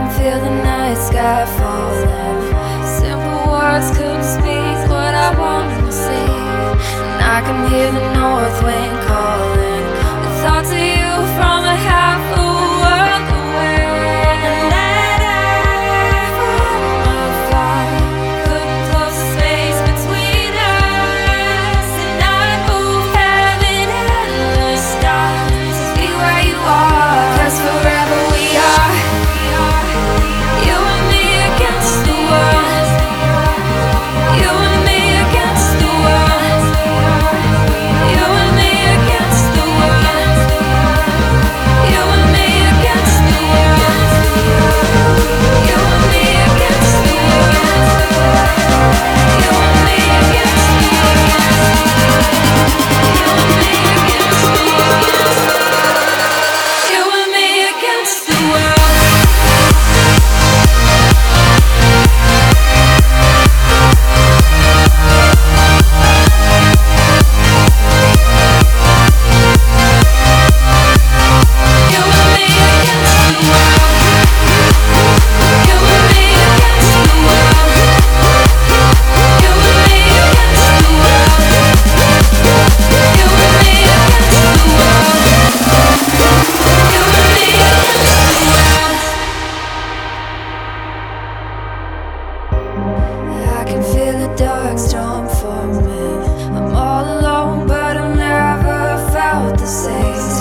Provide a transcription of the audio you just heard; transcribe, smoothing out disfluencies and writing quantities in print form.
feel the night sky falling. Simple words couldn't speak what I wanted to say, and I can hear the north wind calling. The thoughts of you from a half a world away. And let I from afar couldn't close the space between us, and I'd move heaven and the stars to be where you are. 'Cause forever we are, you and me against the world. You and me against the world. You and me against the world. You and me against the world. You and me against the world. You and me against the world. You and me against the world. You and me against the world. I can feel a dark storm forming. I'm all alone, but I've never felt the same.